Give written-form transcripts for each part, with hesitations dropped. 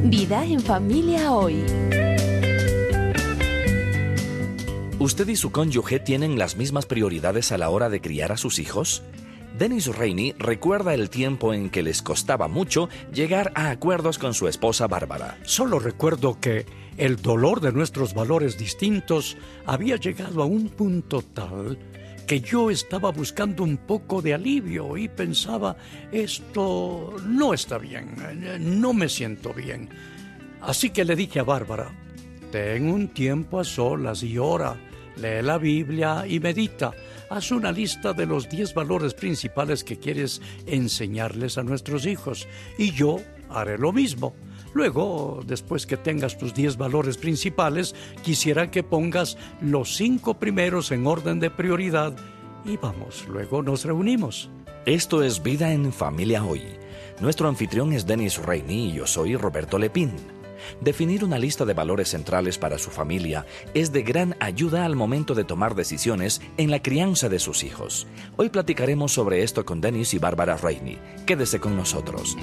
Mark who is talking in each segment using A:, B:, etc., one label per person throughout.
A: Vida en familia hoy.
B: ¿Usted y su cónyuge tienen las mismas prioridades a la hora de criar a sus hijos? Dennis Rainey recuerda el tiempo en que les costaba mucho llegar a acuerdos con su esposa Bárbara.
C: Solo recuerdo que el dolor de nuestros valores distintos había llegado a un punto tal que yo estaba buscando un poco de alivio y pensaba, esto no está bien, no me siento bien. Así que le dije a Bárbara, ten un tiempo a solas y ora, lee la Biblia y medita. Haz una lista de los 10 valores principales que quieres enseñarles a nuestros hijos y yo haré lo mismo. Luego, después que tengas tus 10 valores principales, quisiera que pongas los 5 primeros en orden de prioridad y vamos, luego nos reunimos.
B: Esto es Vida en Familia Hoy. Nuestro anfitrión es Dennis Rainey y yo soy Roberto Lepín. Definir una lista de valores centrales para su familia es de gran ayuda al momento de tomar decisiones en la crianza de sus hijos. Hoy platicaremos sobre esto con Dennis y Bárbara Rainey. Quédese con nosotros.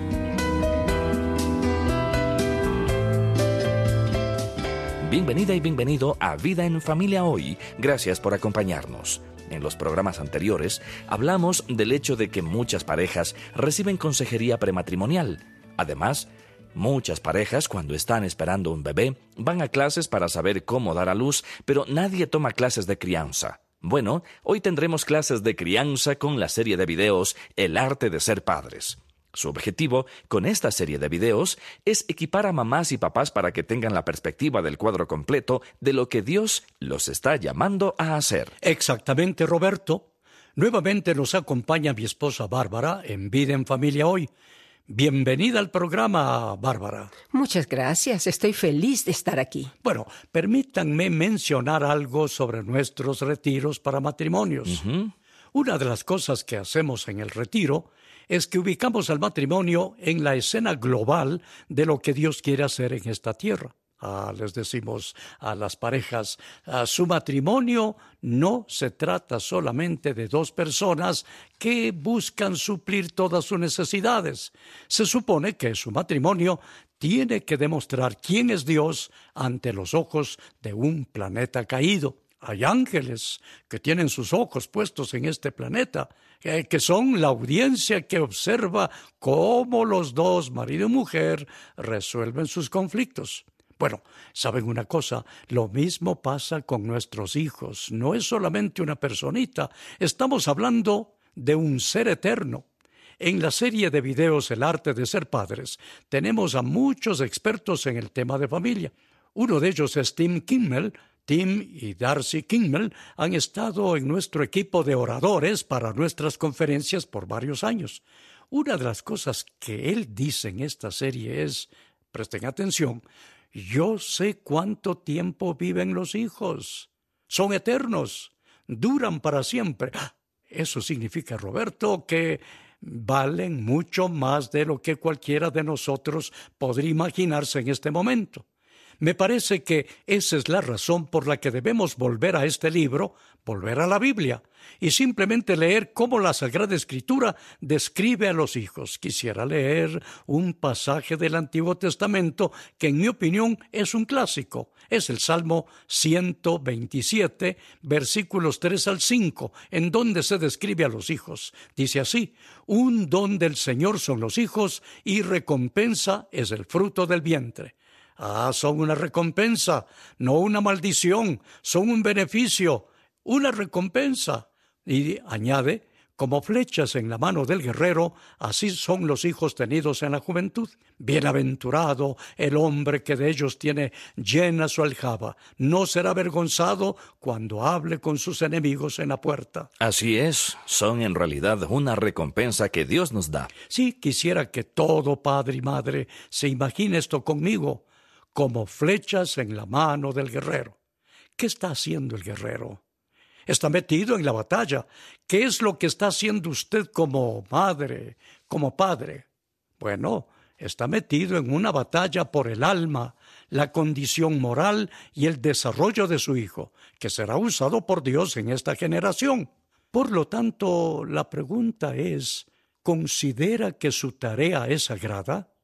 B: Bienvenida y bienvenido a Vida en Familia Hoy. Gracias por acompañarnos. En los programas anteriores hablamos del hecho de que muchas parejas reciben consejería prematrimonial. Además, muchas parejas, cuando están esperando un bebé, van a clases para saber cómo dar a luz, pero nadie toma clases de crianza. Bueno, hoy tendremos clases de crianza con la serie de videos El arte de ser padres. Su objetivo con esta serie de videos es equipar a mamás y papás para que tengan la perspectiva del cuadro completo de lo que Dios los está llamando a hacer.
C: Exactamente, Roberto. Nuevamente nos acompaña mi esposa Bárbara en Vida en Familia Hoy. Bienvenida al programa, Bárbara.
D: Muchas gracias, estoy feliz de estar aquí.
C: Bueno, permítanme mencionar algo sobre nuestros retiros para matrimonios. Una de las cosas que hacemos en el retiro es que ubicamos al matrimonio en la escena global de lo que Dios quiere hacer en esta tierra. Les decimos a las parejas, su matrimonio no se trata solamente de 2 personas que buscan suplir todas sus necesidades. Se supone que su matrimonio tiene que demostrar quién es Dios ante los ojos de un planeta caído. Hay ángeles que tienen sus ojos puestos en este planeta, que son la audiencia que observa cómo los 2, marido y mujer, resuelven sus conflictos. Bueno, ¿saben una cosa? Lo mismo pasa con nuestros hijos. No es solamente una personita. Estamos hablando de un ser eterno. En la serie de videos El arte de ser padres, tenemos a muchos expertos en el tema de familia. Uno de ellos es Tim Kimmel. Tim y Darcy Kimmel han estado en nuestro equipo de oradores para nuestras conferencias por varios años. Una de las cosas que él dice en esta serie es, presten atención, yo sé cuánto tiempo viven los hijos. Son eternos, duran para siempre. Eso significa, Roberto, que valen mucho más de lo que cualquiera de nosotros podría imaginarse en este momento. Me parece que esa es la razón por la que debemos volver a este libro, volver a la Biblia, y simplemente leer cómo la Sagrada Escritura describe a los hijos. Quisiera leer un pasaje del Antiguo Testamento que, en mi opinión, es un clásico. Es el Salmo 127, versículos 3 al 5, en donde se describe a los hijos. Dice así: un don del Señor son los hijos, y recompensa es el fruto del vientre. Son una recompensa, no una maldición, son un beneficio, una recompensa. Y añade, como flechas en la mano del guerrero, así son los hijos tenidos en la juventud. Bienaventurado el hombre que de ellos tiene llena su aljaba, no será avergonzado cuando hable con sus enemigos en la puerta.
B: Así es, son en realidad una recompensa que Dios nos da.
C: Sí, quisiera que todo padre y madre se imagine esto conmigo, como flechas en la mano del guerrero. ¿Qué está haciendo el guerrero? Está metido en la batalla. ¿Qué es lo que está haciendo usted como madre, como padre? Bueno, está metido en una batalla por el alma, la condición moral y el desarrollo de su hijo, que será usado por Dios en esta generación. Por lo tanto, la pregunta es, ¿considera que su tarea es sagrada?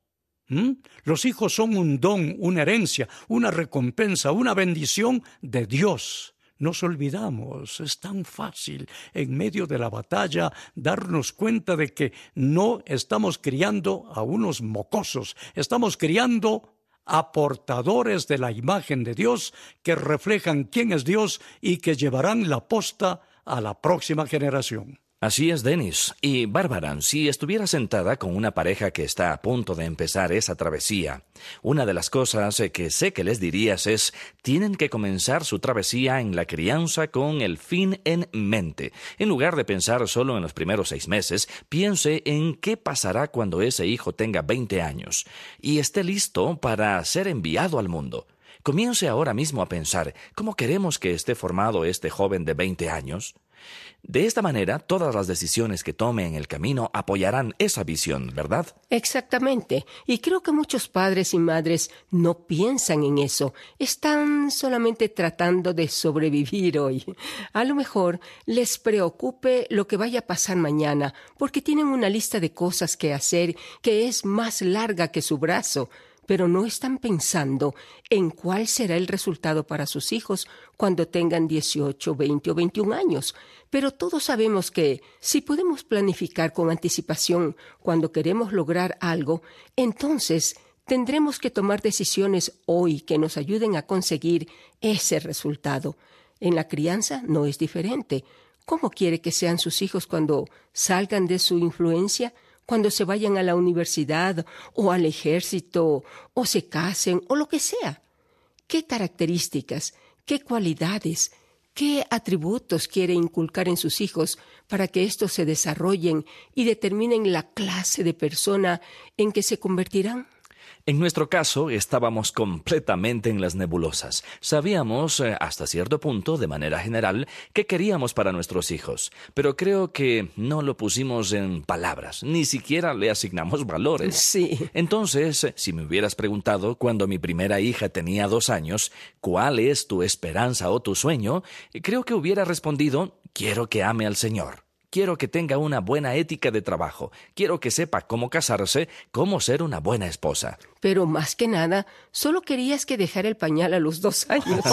C: Los hijos son un don, una herencia, una recompensa, una bendición de Dios. Nos olvidamos, es tan fácil en medio de la batalla darnos cuenta de que no estamos criando a unos mocosos, estamos criando a portadores de la imagen de Dios que reflejan quién es Dios y que llevarán la posta a la próxima generación.
B: Así es, Dennis. Y Bárbara, si estuviera sentada con una pareja que está a punto de empezar esa travesía, una de las cosas que sé que les dirías es, tienen que comenzar su travesía en la crianza con el fin en mente. En lugar de pensar solo en los primeros 6 meses, piense en qué pasará cuando ese hijo tenga 20 años y esté listo para ser enviado al mundo. Comience ahora mismo a pensar, ¿cómo queremos que esté formado este joven de 20 años? De esta manera, todas las decisiones que tome en el camino apoyarán esa visión, ¿verdad?
D: Exactamente. Y creo que muchos padres y madres no piensan en eso. Están solamente tratando de sobrevivir hoy. A lo mejor les preocupe lo que vaya a pasar mañana, porque tienen una lista de cosas que hacer que es más larga que su brazo. Pero no están pensando en cuál será el resultado para sus hijos cuando tengan 18, 20 o 21 años. Pero todos sabemos que si podemos planificar con anticipación cuando queremos lograr algo, entonces tendremos que tomar decisiones hoy que nos ayuden a conseguir ese resultado. En la crianza no es diferente. ¿Cómo quiere que sean sus hijos cuando salgan de su influencia? Cuando se vayan a la universidad o al ejército o se casen o lo que sea. ¿Qué características, qué cualidades, qué atributos quiere inculcar en sus hijos para que estos se desarrollen y determinen la clase de persona en que se convertirán?
B: En nuestro caso, estábamos completamente en las nebulosas. Sabíamos, hasta cierto punto, de manera general, qué queríamos para nuestros hijos, pero creo que no lo pusimos en palabras, ni siquiera le asignamos valores.
D: Sí.
B: Entonces, si me hubieras preguntado cuando mi primera hija tenía 2 años, ¿cuál es tu esperanza o tu sueño?, creo que hubiera respondido, quiero que ame al Señor. Quiero que tenga una buena ética de trabajo. Quiero que sepa cómo casarse, cómo ser una buena esposa.
D: Pero más que nada, solo querías que dejara el pañal a los 2 años.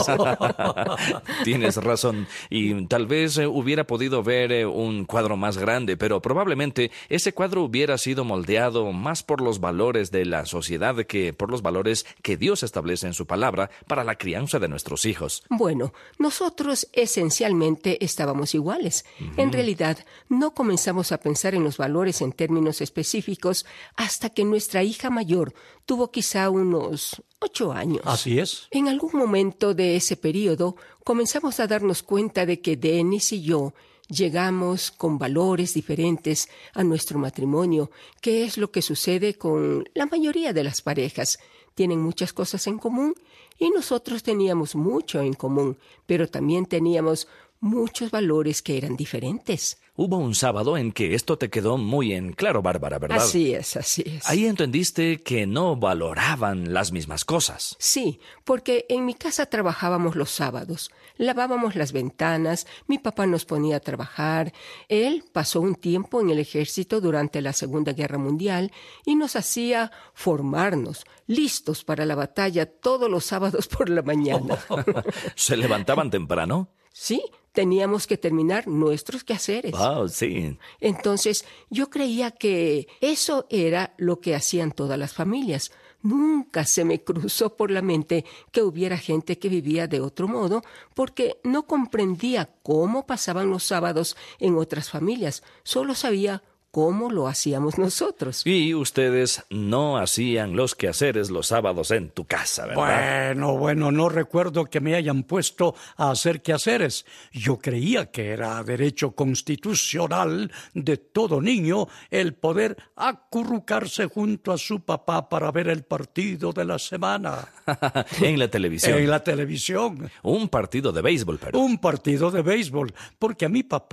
B: Tienes razón. Y tal vez hubiera podido ver un cuadro más grande, pero probablemente ese cuadro hubiera sido moldeado más por los valores de la sociedad que por los valores que Dios establece en su palabra para la crianza de nuestros hijos.
D: Bueno, nosotros esencialmente estábamos iguales. En realidad, no comenzamos a pensar en los valores en términos específicos hasta que nuestra hija mayor tuvo quizá unos 8 años.
C: Así es.
D: En algún momento de ese periodo comenzamos a darnos cuenta de que Dennis y yo llegamos con valores diferentes a nuestro matrimonio, que es lo que sucede con la mayoría de las parejas. Tienen muchas cosas en común y nosotros teníamos mucho en común, pero también teníamos muchos valores que eran diferentes.
B: Hubo un sábado en que esto te quedó muy en claro, Bárbara, ¿verdad?
D: Así es, así es.
B: Ahí entendiste que no valoraban las mismas cosas.
D: Sí, porque en mi casa trabajábamos los sábados, lavábamos las ventanas, mi papá nos ponía a trabajar, él pasó un tiempo en el ejército durante la Segunda Guerra Mundial y nos hacía formarnos, listos para la batalla todos los sábados por la mañana.
B: ¿Se levantaban temprano?
D: Sí, teníamos que terminar nuestros quehaceres.
B: Sí.
D: Entonces, yo creía que eso era lo que hacían todas las familias. Nunca se me cruzó por la mente que hubiera gente que vivía de otro modo, porque no comprendía cómo pasaban los sábados en otras familias. Solo sabía cómo lo hacíamos nosotros.
B: Y ustedes no hacían los quehaceres los sábados en tu casa, ¿verdad?
C: Bueno, no recuerdo que me hayan puesto a hacer quehaceres. Yo creía que era derecho constitucional de todo niño el poder acurrucarse junto a su papá para ver el partido de la semana.
B: En la televisión.
C: En la televisión.
B: Un partido de béisbol, pero...
C: Un partido de béisbol, porque a mi papá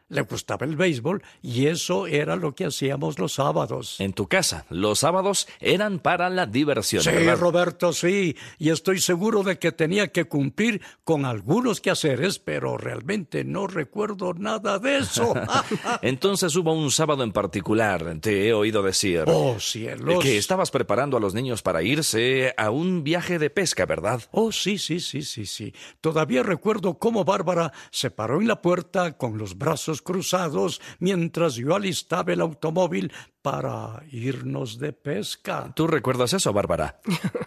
C: le gustaba el béisbol y eso era lo que hacíamos los sábados.
B: En tu casa, los sábados eran para la diversión,
C: Sí,
B: ¿verdad?
C: Roberto, sí, y estoy seguro de que tenía que cumplir con algunos quehaceres, pero realmente no recuerdo nada de eso.
B: Entonces hubo un sábado en particular, te he oído decir,
C: ¡Oh, cielos!
B: que estabas preparando a los niños para irse a un viaje de pesca, ¿verdad?
C: Oh, sí. Todavía recuerdo cómo Bárbara se paró en la puerta con los brazos cruzados mientras yo alistaba el automóvil para irnos de pesca.
B: ¿Tú recuerdas eso, Bárbara?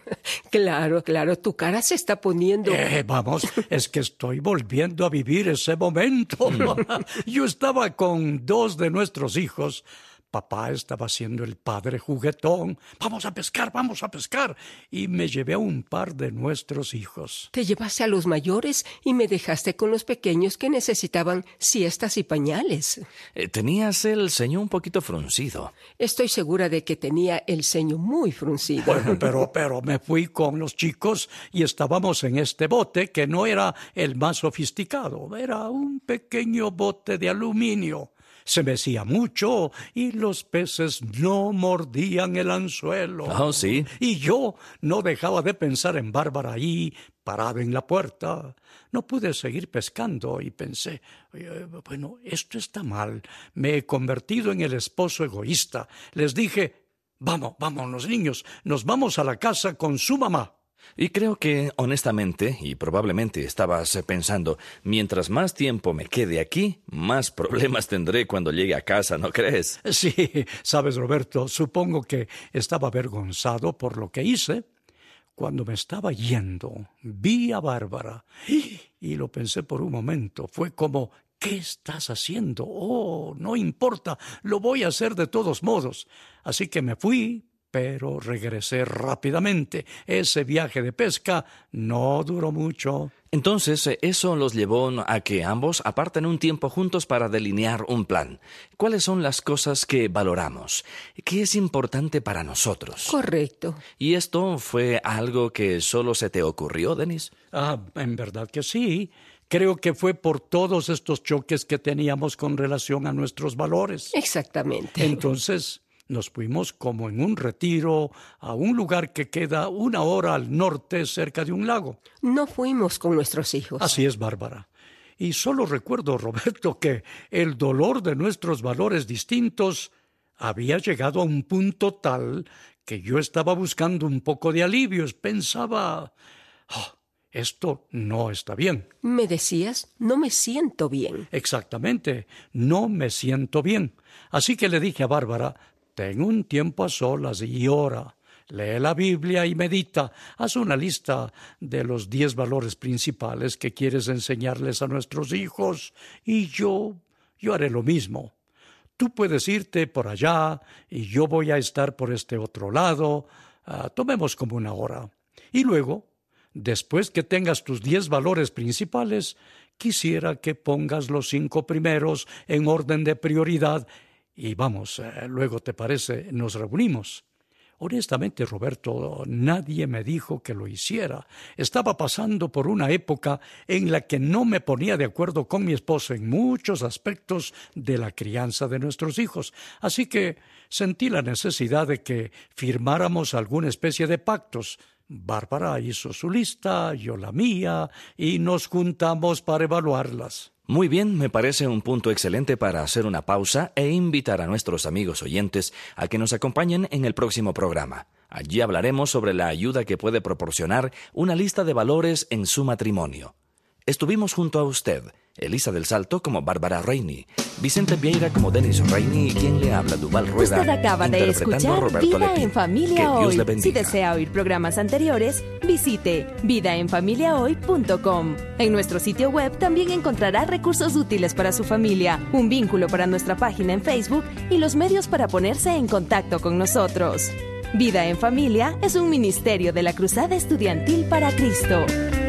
D: Claro, tu cara se está poniendo...
C: Vamos, es que estoy volviendo a vivir ese momento. Yo estaba con 2 de nuestros hijos. Papá estaba siendo el padre juguetón. Vamos a pescar. Y me llevé a un par de nuestros hijos.
D: Te llevaste a los mayores y me dejaste con los pequeños que necesitaban siestas y pañales.
B: Tenías el ceño un poquito fruncido.
D: Estoy segura de que tenía el ceño muy fruncido.
C: Bueno, pero me fui con los chicos y estábamos en este bote que no era el más sofisticado. Era un pequeño bote de aluminio. Se mecía mucho y los peces no mordían el anzuelo.
B: Oh, sí.
C: Y yo no dejaba de pensar en Bárbara ahí, parada en la puerta. No pude seguir pescando y pensé, bueno, esto está mal. Me he convertido en el esposo egoísta. Les dije, vámonos niños, nos vamos a la casa con su mamá.
B: Y creo que, honestamente, y probablemente estabas pensando, mientras más tiempo me quede aquí, más problemas tendré cuando llegue a casa, ¿no crees?
C: Sí, sabes, Roberto, supongo que estaba avergonzado por lo que hice. Cuando me estaba yendo, vi a Bárbara y lo pensé por un momento. Fue como, ¿qué estás haciendo? Oh, no importa, lo voy a hacer de todos modos. Así que me fui, pero regresé rápidamente. Ese viaje de pesca no duró mucho.
B: Entonces, eso los llevó a que ambos aparten un tiempo juntos para delinear un plan. ¿Cuáles son las cosas que valoramos? ¿Qué es importante para nosotros?
D: Correcto.
B: ¿Y esto fue algo que solo se te ocurrió, Denis?
C: En verdad que sí. Creo que fue por todos estos choques que teníamos con relación a nuestros valores.
D: Exactamente.
C: Entonces nos fuimos como en un retiro a un lugar que queda 1 hora al norte cerca de un lago.
D: No fuimos con nuestros hijos.
C: Así es, Bárbara. Y solo recuerdo, Roberto, que el dolor de nuestros valores distintos había llegado a un punto tal que yo estaba buscando un poco de alivios. Pensaba, esto no está bien.
D: ¿Me decías? No me siento bien.
C: Exactamente, no me siento bien. Así que le dije a Bárbara, ten un tiempo a solas y ora. Lee la Biblia y medita. Haz una lista de los 10 valores principales que quieres enseñarles a nuestros hijos. Y yo haré lo mismo. Tú puedes irte por allá y yo voy a estar por este otro lado. Tomemos como 1 hora. Y luego, después que tengas tus 10 valores principales, quisiera que pongas los 5 primeros en orden de prioridad. Y vamos, luego, ¿te parece? Nos reunimos. Honestamente, Roberto, nadie me dijo que lo hiciera. Estaba pasando por una época en la que no me ponía de acuerdo con mi esposa en muchos aspectos de la crianza de nuestros hijos. Así que sentí la necesidad de que firmáramos alguna especie de pactos. Bárbara hizo su lista, yo la mía, y nos juntamos para evaluarlas.
B: Muy bien, me parece un punto excelente para hacer una pausa e invitar a nuestros amigos oyentes a que nos acompañen en el próximo programa. Allí hablaremos sobre la ayuda que puede proporcionar una lista de valores en su matrimonio. Estuvimos junto a usted, Elisa del Salto como Bárbara Rainey, Vicente Vieira como Denis Rainey y quien le habla, Duval Rueda.
A: Usted acaba de escuchar Vida en Familia Hoy. Si desea oír programas anteriores, visite vidaenfamiliahoy.com. En nuestro sitio web también encontrará recursos útiles para su familia, un vínculo para nuestra página en Facebook y los medios para ponerse en contacto con nosotros. Vida en Familia es un ministerio de la Cruzada Estudiantil para Cristo.